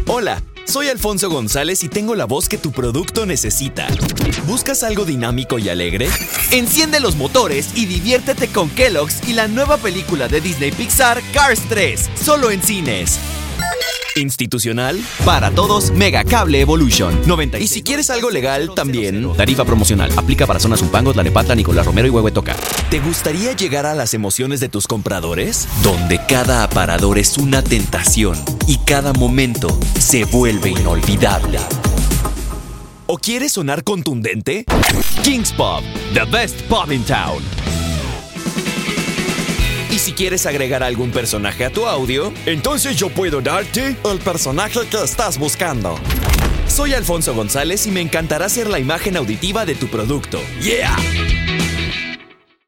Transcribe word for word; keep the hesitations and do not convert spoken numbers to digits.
Hola, soy Alfonso González y tengo la voz que tu producto necesita. ¿Buscas algo dinámico y alegre? Enciende los motores y diviértete con Kellogg's y la nueva película de Disney Pixar, Cars tres, solo en cines. Institucional, para todos, Megacable Evolution. noventa. Y si quieres algo legal, también. Tarifa promocional. Aplica para Zona Zumpango, Tlalnepantla, Nicolás Romero y Huehuetoca. ¿Te gustaría llegar a las emociones de tus compradores? Donde cada aparador es una tentación y cada momento se vuelve inolvidable. ¿O quieres sonar contundente? King's Pub, the best pub in town. Y si quieres agregar algún personaje a tu audio, entonces yo puedo darte el personaje que estás buscando. Soy Alfonso González y me encantará ser la imagen auditiva de tu producto. ¡Yeah!